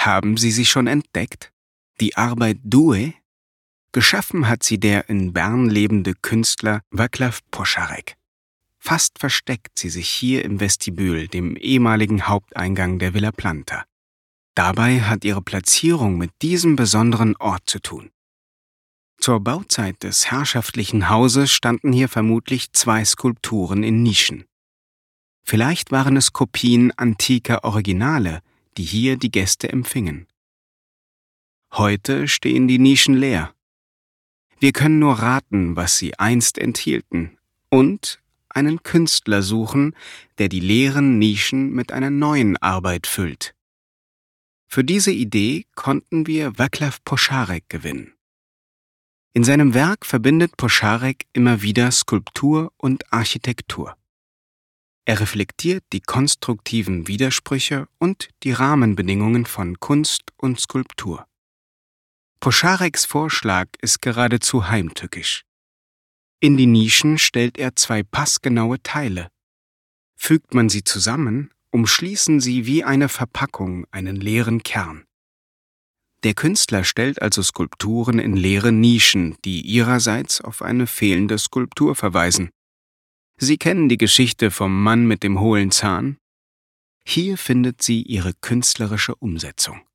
Haben Sie sie schon entdeckt? Die Arbeit Due? Geschaffen hat sie der in Bern lebende Künstler Václav Poscharek. Fast versteckt sie sich hier im Vestibül, dem ehemaligen Haupteingang der Villa Planta. Dabei hat ihre Platzierung mit diesem besonderen Ort zu tun. Zur Bauzeit des herrschaftlichen Hauses standen hier vermutlich 2 Skulpturen in Nischen. Vielleicht waren es Kopien antiker Originale, die hier die Gäste empfingen. Heute stehen die Nischen leer. Wir können nur raten, was sie einst enthielten, und einen Künstler suchen, der die leeren Nischen mit einer neuen Arbeit füllt. Für diese Idee konnten wir Václav Poscharek gewinnen. In seinem Werk verbindet Poscharek immer wieder Skulptur und Architektur. Er reflektiert die konstruktiven Widersprüche und die Rahmenbedingungen von Kunst und Skulptur. Poschareks Vorschlag ist geradezu heimtückisch. In die Nischen stellt er 2 passgenaue Teile. Fügt man sie zusammen, umschließen sie wie eine Verpackung einen leeren Kern. Der Künstler stellt also Skulpturen in leere Nischen, die ihrerseits auf eine fehlende Skulptur verweisen. Sie kennen die Geschichte vom Mann mit dem hohlen Zahn? Hier findet sie ihre künstlerische Umsetzung.